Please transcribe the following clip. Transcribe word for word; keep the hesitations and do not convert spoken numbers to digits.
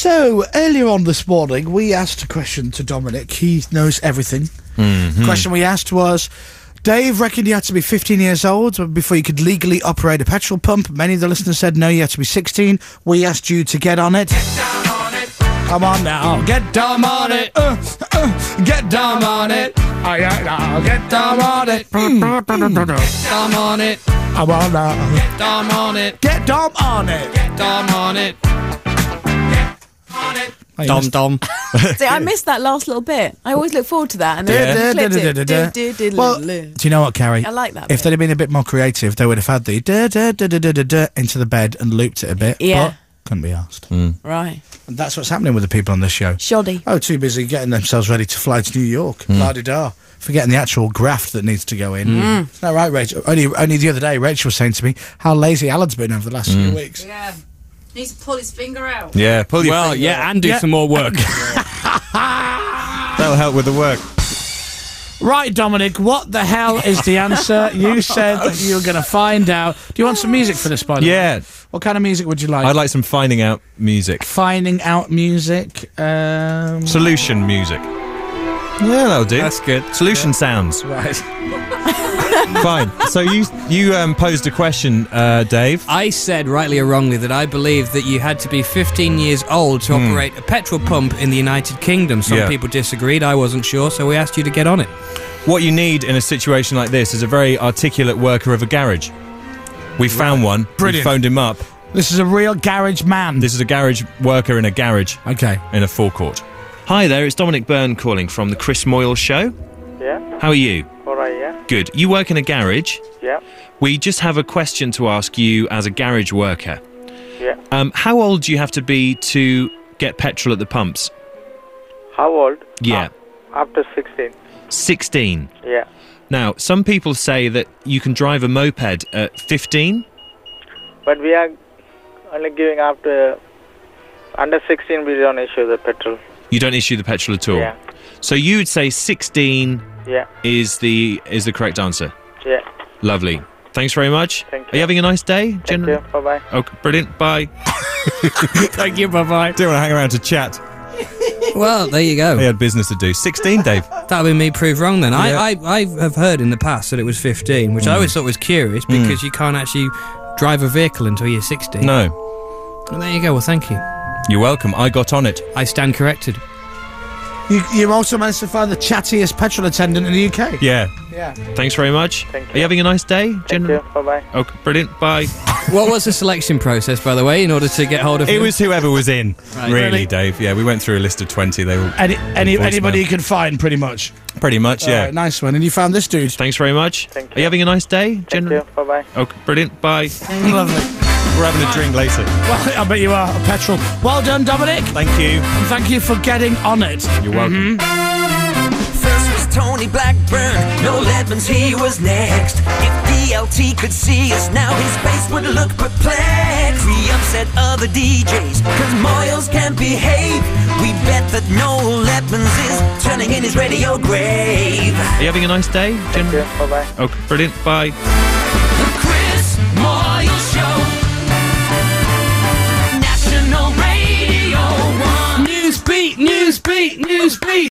So, earlier on this morning, we asked a question to Dominic. He knows everything. Mm-hmm. The question we asked was, Dave reckoned you had to be fifteen years old before you could legally operate a petrol pump. Many of the listeners said no, you had to be sixteen. We asked you to get on it. Get down on it. Come on now. Get down on it. Uh, uh, get down on it. Oh, yeah, no, get down on it. Get down on it. Come on now. Get down on it. Get down on it. Get down on it. Get on it. Oh, you Dom missed- Dom. See, I missed that last little bit. I always look forward to that. And Yeah. then Da, clipped da, it. da, da, da. Do, do, do, Well, do, do do. you know what, Carrie? I like that If bit. they'd have been a bit more creative, they would have had the da da da da da da da into the bed and looped it a bit. Yeah. But couldn't be asked. Right. And that's what's happening with the people on this show. Shoddy. Oh, too busy getting themselves ready to fly to New York. La-di-da. Forgetting the actual graft that needs to go in. Mm. Isn't that right, Rachel? Only, only the other day, Rachel was saying to me how lazy Alan's been over the last few weeks. Yeah. Needs to pull his finger out. Yeah, pull your Well, finger yeah, out. and do Yeah. some more work. That'll help with the work. Right, Dominic, what the hell is the answer? You said that you were going to find out. Do you want some music for this, by the way? Yeah, What kind of music would you like? I'd like some finding out music. Finding out music. Um, Solution music. Yeah, that'll do. That's good. Solution sounds. right. Fine. So you you um, posed a question, uh, Dave. I said, rightly or wrongly, that I believe that you had to be fifteen years old to operate a petrol pump in the United Kingdom. Some Yeah. people disagreed. I wasn't sure, so we asked you to get on it. What you need in a situation like this is a very articulate worker of a garage. We found one. Brilliant. We phoned him up. This is a real garage man. This is a garage worker in a garage Okay. in a forecourt. Hi there, it's Dominic Byrne calling from the Chris Moyle Show. Yeah, How are you? all right, yeah, Good. You work in a garage. yeah, We just have a question to ask you as a garage worker. yeah. Um, how old do you have to be to get petrol at the pumps? How old? Yeah. Uh, after sixteen. sixteen. Yeah. Now, some people say that you can drive a moped at fifteen. But we are only giving after under sixteen. We don't issue the petrol. You don't issue the petrol at all. Yeah. So you would say sixteen Yeah, is the is the correct answer. yeah. Lovely. Thanks very much. Thank Are you. you having a nice day? Thank you. Bye bye. Oh, brilliant. Bye. Thank you, bye-bye. Don't want to hang around to chat. Well, there you go. They had business to do. sixteen, Dave. That'll be me proved wrong then. Yeah. I, I, I have heard in the past that it was fifteen, which I always thought was curious because you can't actually drive a vehicle until you're sixteen. No. Well, there you go. Well, thank you. You're welcome. I got on it. I stand corrected. You, you also managed to find the chattiest petrol attendant in the U K. Yeah. Yeah. Thanks very much. Thank Are you having a nice day? Thank you. Bye bye. Oh, brilliant. Bye. What was the selection process, by the way, in order to get hold of It him? was whoever was in. Right. Really, Really? Dave. Yeah, we went through a list of twenty. They were Any, any, voicemail. anybody you can find, pretty much. pretty much, yeah. Alright, nice one. And you found this dude. Thanks very much. Thank Are you you. having a nice day? Thank you. Bye bye. Oh, brilliant. Bye. Lovely. We're having a drink later. Well, I bet you are. A petrol. Well done, Dominic. Thank you. And thank you for getting on it. You're welcome. First was Tony Blackburn, Noel Edmonds, he was next. If D L T could see us now, his face would look perplexed. We upset other D Js, cause Moyles can't behave. We bet that Noel Edmonds is turning in his radio grave. Are you having a nice day? Thank you. Bye bye. Oh, brilliant. Bye. The Chris Moyles Show. National Radio one. Newsbeat, Newsbeat, Newsbeat.